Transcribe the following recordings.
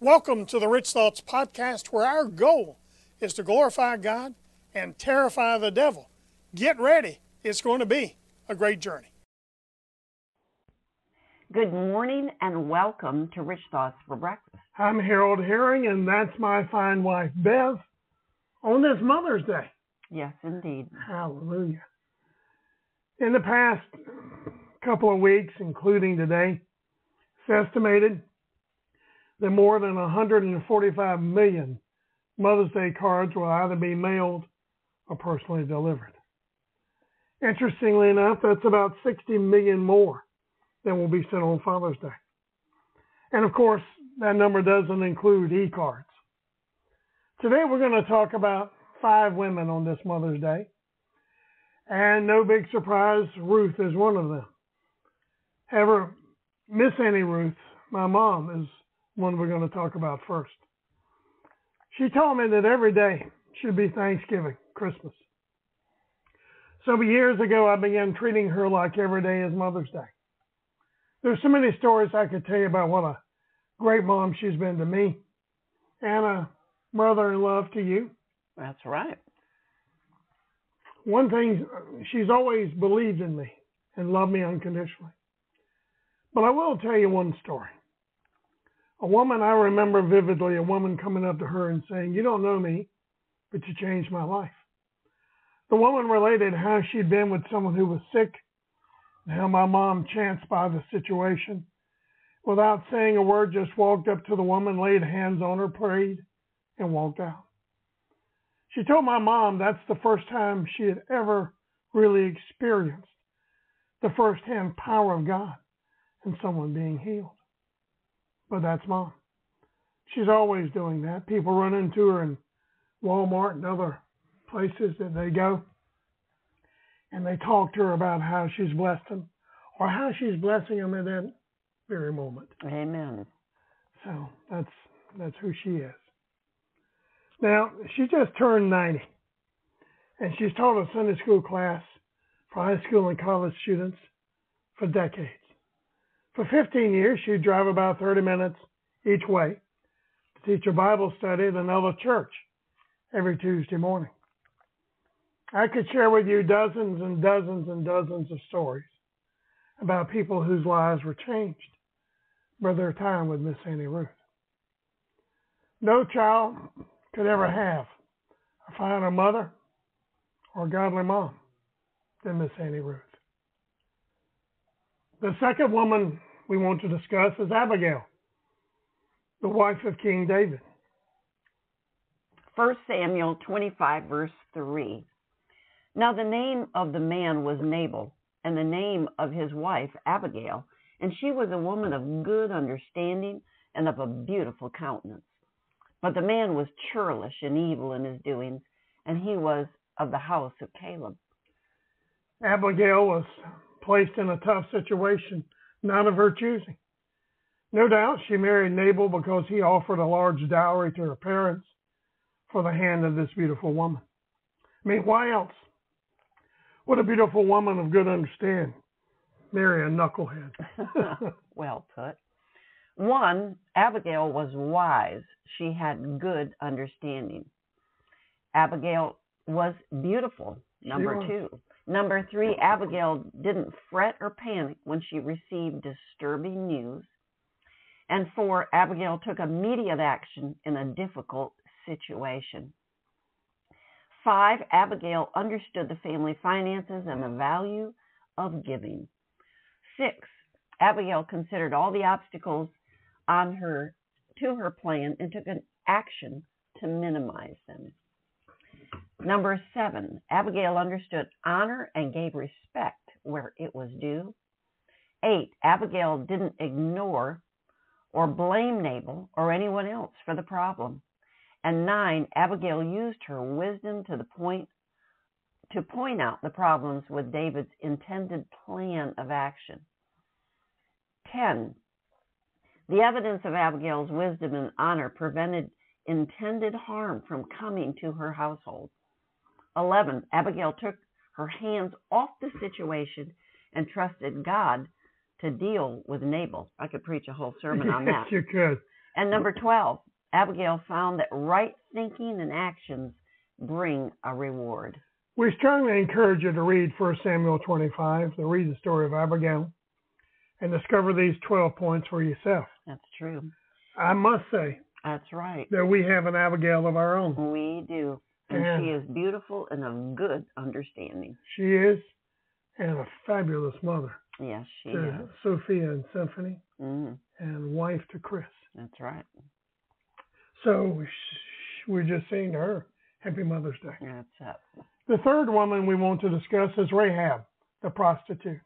Welcome to the Rich Thoughts Podcast, where our goal is to glorify God and terrify the devil. Get ready. It's going to be a great journey. Good morning and welcome to Rich Thoughts for Breakfast. I'm Harold Herring, and that's my fine wife, Bev, on this Mother's Day. Yes, indeed. Hallelujah. In the past couple of weeks, including today, it's estimated that more than 145 million Mother's Day cards will either be mailed or personally delivered. Interestingly enough, that's about 60 million more than will be sent on Father's Day. And of course, that number doesn't include e-cards. Today we're going to talk about 5 women on this Mother's Day. And no big surprise, Ruth is one of them. However, Miss Annie Ruth, my mom, is one we're going to talk about first. She told me that every day should be Thanksgiving, Christmas. So years ago, I began treating her like every day is Mother's Day. There's so many stories I could tell you about what a great mom she's been to me and a mother-in-law to you. That's right. One thing, she's always believed in me and loved me unconditionally. But I will tell you one story. A woman I remember vividly, a woman coming up to her and saying, "You don't know me, but you changed my life." The woman related how she'd been with someone who was sick and how my mom chanced by the situation. Without saying a word, just walked up to the woman, laid hands on her, prayed, and walked out. She told my mom that's the first time she had ever really experienced the firsthand power of God in someone being healed. But that's Mom. She's always doing that. People run into her in Walmart and other places that they go, and they talk to her about how she's blessed them or how she's blessing them in that very moment. Amen. So that's who she is. Now, she just turned 90, and she's taught a Sunday school class for high school and college students for decades. For 15 years, she'd drive about 30 minutes each way to teach a Bible study at another church every Tuesday morning. I could share with you dozens and dozens and dozens of stories about people whose lives were changed by their time with Miss Annie Ruth. No child could ever have a finer mother or godly mom than Miss Annie Ruth. The second woman we want to discuss is Abigail, the wife of King David. 1 Samuel 25, verse 3. Now the name of the man was Nabal, and the name of his wife Abigail, and she was a woman of good understanding and of a beautiful countenance. But the man was churlish and evil in his doings, and he was of the house of Caleb. Abigail was placed in a tough situation, not of her choosing. No doubt she married Nabal because he offered a large dowry to her parents for the hand of this beautiful woman. I mean, why else would a beautiful woman of good understanding marry a knucklehead? Well put. 1, Abigail was wise. She had good understanding. Abigail was beautiful. Number 2. Number 3, Abigail didn't fret or panic when she received disturbing news. And 4, Abigail took immediate action in a difficult situation. 5, Abigail understood the family finances and the value of giving. 6, Abigail considered all the obstacles to her plan and took an action to minimize them. Number 7, Abigail understood honor and gave respect where it was due. 8, Abigail didn't ignore or blame Nabal or anyone else for the problem. And 9, Abigail used her wisdom to point out the problems with David's intended plan of action. 10, the evidence of Abigail's wisdom and honor prevented intended harm from coming to her household. 11, Abigail took her hands off the situation and trusted God to deal with Nabal. I could preach a whole sermon on that. Yes, you could. And number 12, Abigail found that right thinking and actions bring a reward. We strongly encourage you to read 1 Samuel 25, to read the story of Abigail, and discover these 12 points for yourself. That's true. I must say That's right. that we have an Abigail of our own. We do. And she is beautiful and of good understanding. She is, and a fabulous mother. Yes, she to is. Sophia and Symphony, Mm-hmm. and wife to Chris. That's right. So we're just saying to her, Happy Mother's Day. That's it. The third woman we want to discuss is Rahab, the prostitute.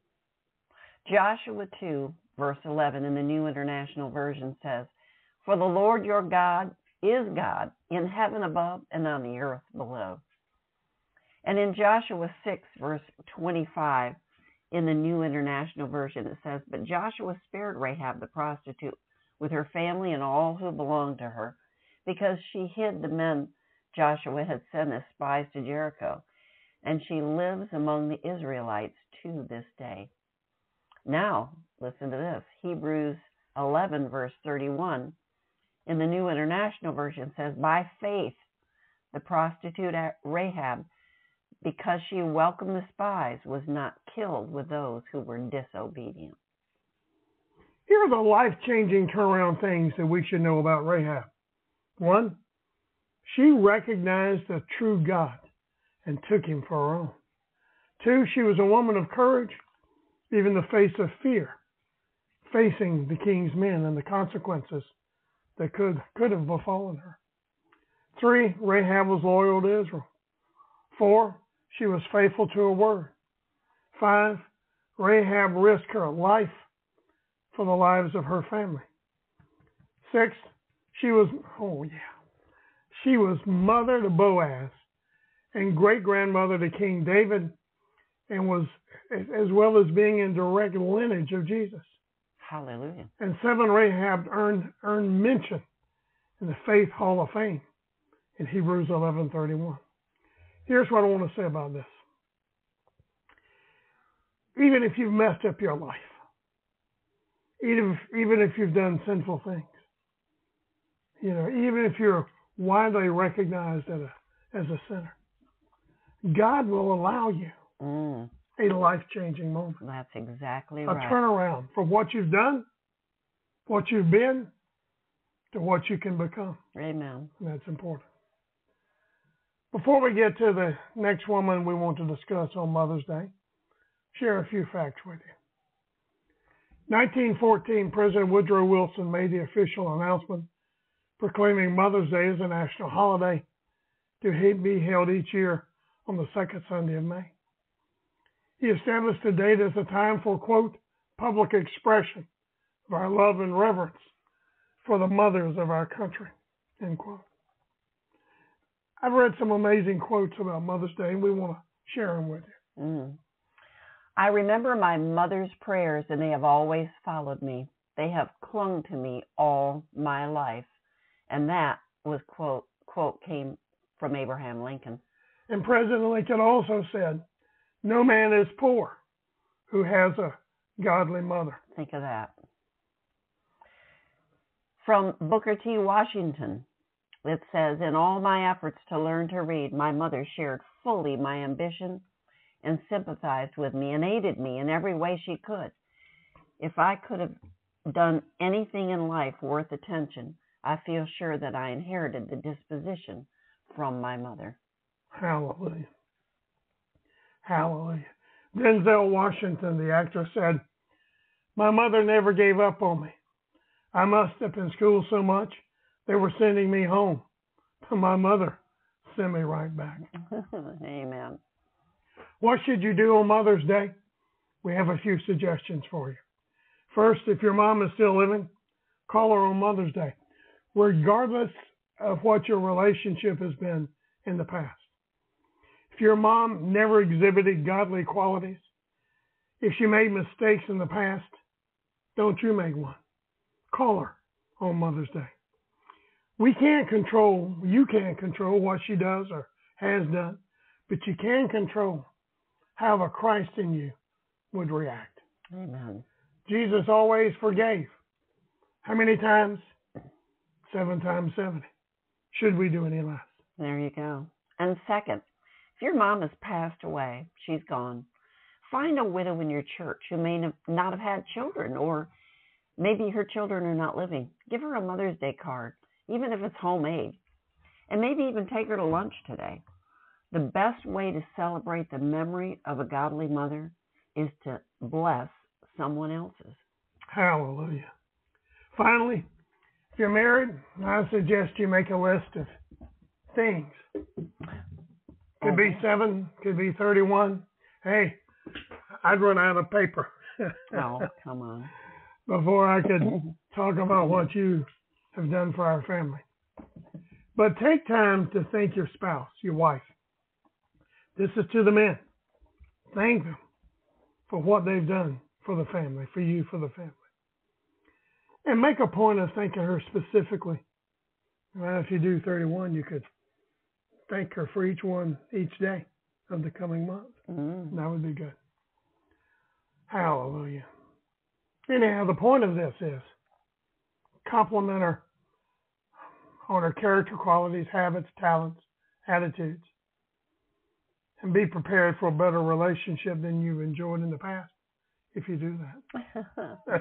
Joshua 2, verse 11 in the New International Version says, "For the Lord your God is God in heaven above and on the earth below." And in Joshua 6, verse 25 in the New International Version, it says, "But Joshua spared Rahab the prostitute with her family and all who belonged to her, because she hid the men Joshua had sent as spies to Jericho, and she lives among the Israelites to this day." Now, listen to this. Hebrews 11, verse 31, in the New International Version says, "By faith, the prostitute Rahab, because she welcomed the spies, was not killed with those who were disobedient." Here are the life-changing turnaround things that we should know about Rahab. 1, she recognized the true God and took him for her own. 2, she was a woman of courage, even in the face of fear, facing the king's men and the consequences that could have befallen her. 3, Rahab was loyal to Israel. 4, she was faithful to her word. 5, Rahab risked her life for the lives of her family. 6, she was mother to Boaz and great-grandmother to King David, and was, as well as being in direct lineage of Jesus. Hallelujah. And 7, Rahab earned mention in the Faith Hall of Fame in Hebrews 11:31. Here's what I want to say about this. Even if you've messed up your life, even if you've done sinful things, even if you're widely recognized as a sinner, God will allow you a life-changing moment. That's exactly right. A turnaround from what you've done, what you've been, to what you can become. Amen. And that's important. Before we get to the next woman we want to discuss on Mother's Day, share a few facts with you. 1914, President Woodrow Wilson made the official announcement proclaiming Mother's Day as a national holiday to be held each year on the second Sunday of May. He established the date as a time for, quote, public expression of our love and reverence for the mothers of our country, end quote. I've read some amazing quotes about Mother's Day, and we want to share them with you. "I remember my mother's prayers, and they have always followed me. They have clung to me all my life." And that was quote came from Abraham Lincoln. And President Lincoln also said, "No man is poor who has a godly mother." Think of that. From Booker T. Washington, it says, "In all my efforts to learn to read, my mother shared fully my ambition and sympathized with me and aided me in every way she could. If I could have done anything in life worth attention, I feel sure that I inherited the disposition from my mother." Hallelujah. Hallelujah. Denzel Washington, the actor, said, "My mother never gave up on me. I messed up in school so much, they were sending me home. But my mother sent me right back." Amen. What should you do on Mother's Day? We have a few suggestions for you. First, if your mom is still living, call her on Mother's Day, regardless of what your relationship has been in the past. If your mom never exhibited godly qualities, if she made mistakes in the past, don't you make one. Call her on Mother's Day. You can't control what she does or has done, but you can control how the Christ in you would react. Amen. Jesus always forgave. How many times? 7 times 70. Should we do any less? There you go. And second, if your mom has passed away, she's gone, find a widow in your church who may not have had children, or maybe her children are not living. Give her a Mother's Day card, even if it's homemade. And maybe even take her to lunch today. The best way to celebrate the memory of a godly mother is to bless someone else's. Hallelujah. Finally, if you're married, I suggest you make a list of things. Could be 7, could be 31. Hey, I'd run out of paper. Oh, come on. Before I could talk about what you have done for our family. But take time to thank your spouse, your wife. This is to the men. Thank them for what they've done for the family, for you, for the family. And make a point of thanking her specifically. Well, if you do 31, you could thank her for each day of the coming month. That would be good. Hallelujah. Anyhow, the point of this is compliment her on her character qualities, habits, talents, attitudes, and be prepared for a better relationship than you've enjoyed in the past if you do that.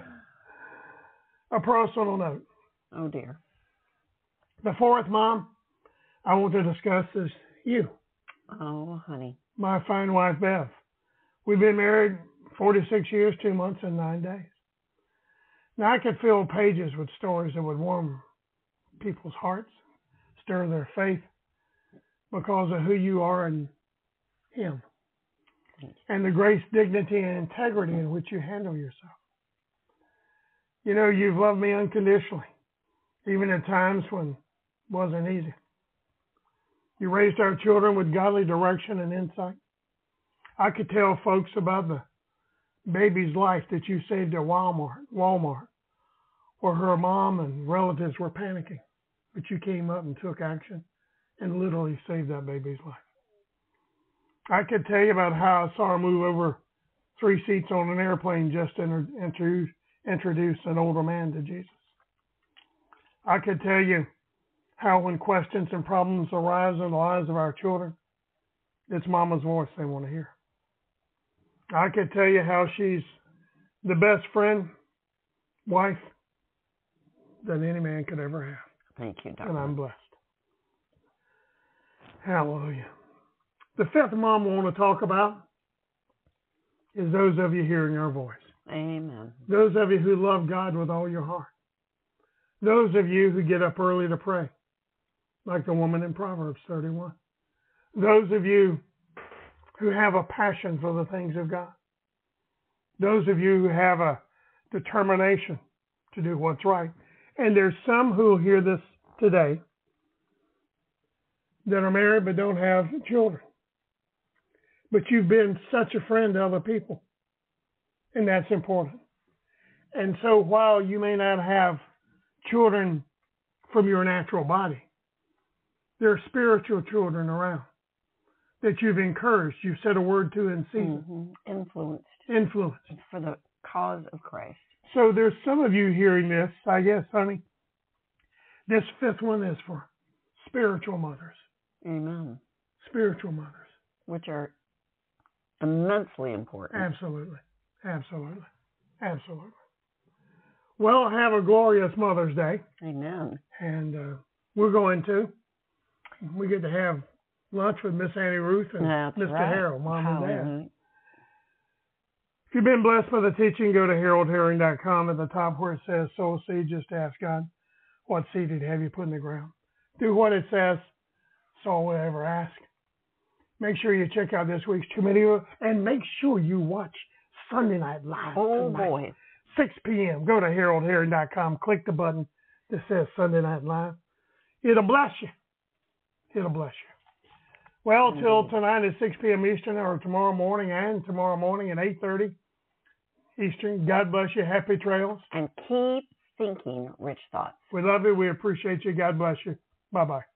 A personal note. Oh, dear. The fourth mom I want to discuss is you. Oh, honey. My fine wife, Bev. We've been married 46 years, 2 months, and 9 days. Now, I could fill pages with stories that would warm people's hearts, stir their faith because of who you are in Him and the grace, dignity, and integrity in which you handle yourself. You know, you've loved me unconditionally, even at times when it wasn't easy. You raised our children with godly direction and insight. I could tell folks about the baby's life that you saved at Walmart, where her mom and relatives were panicking, but you came up and took action and literally saved that baby's life. I could tell you about how I saw her move over 3 seats on an airplane just to introduce an older man to Jesus. I could tell you how when questions and problems arise in the lives of our children, it's Mama's voice they want to hear. I could tell you how she's the best friend, wife that any man could ever have. Thank you, Doctor. And I'm blessed. Hallelujah. The fifth mom I want to talk about is those of you hearing our voice. Amen. Those of you who love God with all your heart. Those of you who get up early to pray, like the woman in Proverbs 31. Those of you who have a passion for the things of God. Those of you who have a determination to do what's right. And there's some who will hear this today that are married but don't have children. But you've been such a friend to other people. And that's important. And so while you may not have children from your natural body, there are spiritual children around that you've encouraged, you've said a word to in season. Influenced. For the cause of Christ. So there's some of you hearing this, I guess, honey. This fifth one is for spiritual mothers. Amen. Spiritual mothers. Which are immensely important. Absolutely. Absolutely. Absolutely. Well, have a glorious Mother's Day. Amen. And we get to have lunch with Miss Annie Ruth and Mr. Right. Harold, Mom and Dad. Hallelujah. If you've been blessed by the teaching, go to haroldherring.com. At the top where it says sow seed, just ask God what seed He'd have you put in the ground. Do what it says. That's all we ever ask. Make sure you check out this week's committee and make sure you watch Sunday Night Live. Oh, tonight, boy. 6 p.m. Go to haroldherring.com. Click the button that says Sunday Night Live. It'll bless you. It'll bless you. Well, till tonight at 6 p.m. Eastern, or tomorrow morning at 8:30 Eastern. God bless you. Happy trails. And keep thinking rich thoughts. We love you. We appreciate you. God bless you. Bye-bye.